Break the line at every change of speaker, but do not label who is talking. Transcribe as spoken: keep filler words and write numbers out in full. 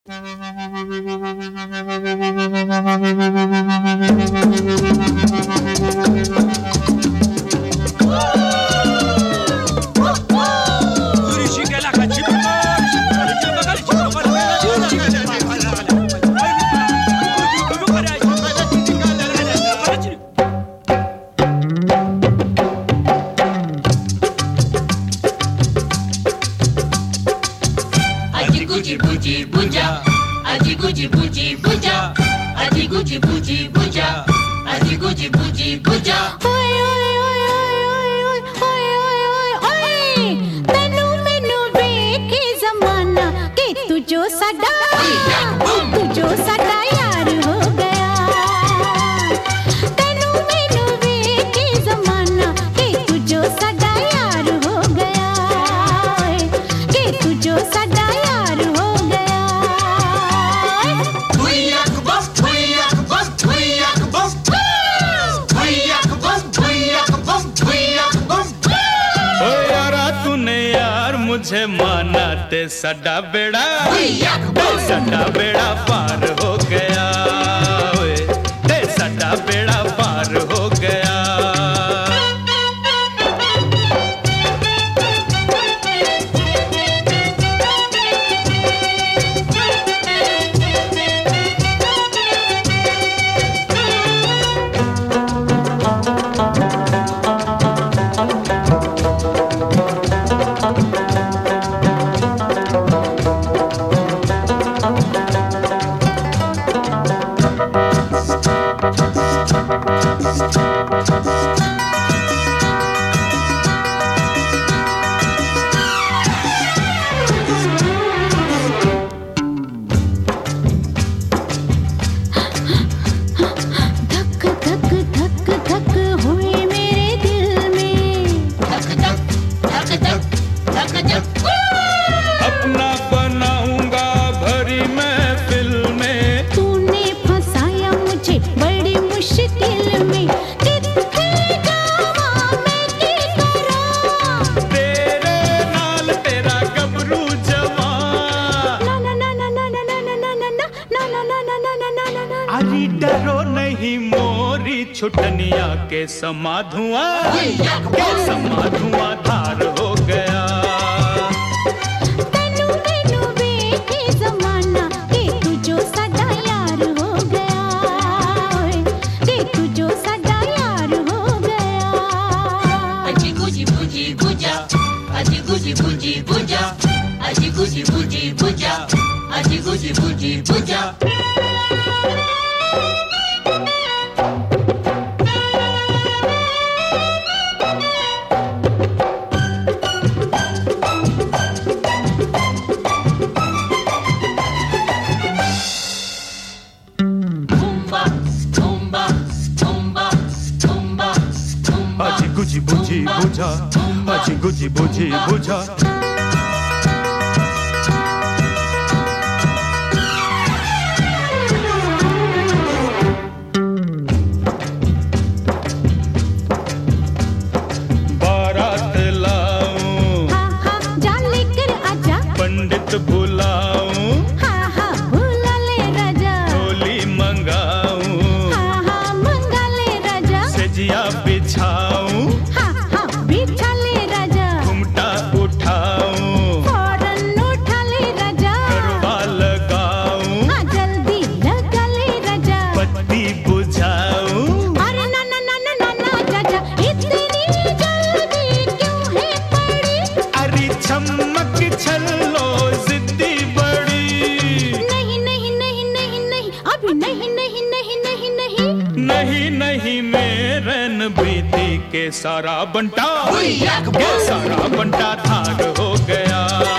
मुझे माना ते सदा बेड़ा ते सदा बेड़ा पार हो गया, ते सदा बेड़ा पार हो गया। अरे डरो नहीं मोरी छुटनिया के समा धुआं के समा धुआं धार हो गया।
तनु मैनू वेखे जमाना के तू जो सदा यार हो गया, के तू जो सदा यार हो गया।
अजी गुजी बुजी बुजा, अजी गुजी बुजी बुजा, अजी गुजी बुजी बुजा, अजी गुजी बुजी बुजा।
गुजी बुजी बुझा, अजी गुजी बुजी बुझा। बारात लाऊं,
हाँ हाँ जा लेकर आजा।
पंडित बुलाऊं,
हाँ हाँ बुला ले राजा।
डोली मंगाऊं,
हाँ हाँ मंगा ले राजा।
सजिया बिछाऊं,
हाँ हाँ बिछा ले राजा।
घुमटा उठाऊं,
फौरन उठा ले राजा।
गरबा लगाऊं,
हाँ जल्दी लगा ले राजा।
बत्ती बुझाऊं।
अरे ना ना ना ना ना ना चाचा, इतनी जल्दी क्यों है पड़ी?
अरे चमक छल्लो जिद्दी बड़ी।
नहीं नहीं नहीं नहीं नहीं अभी नहीं नहीं नहीं नहीं नहीं
नहीं नहीं मेरे बीती के सारा बंटा के सारा बंटा थार हो गया।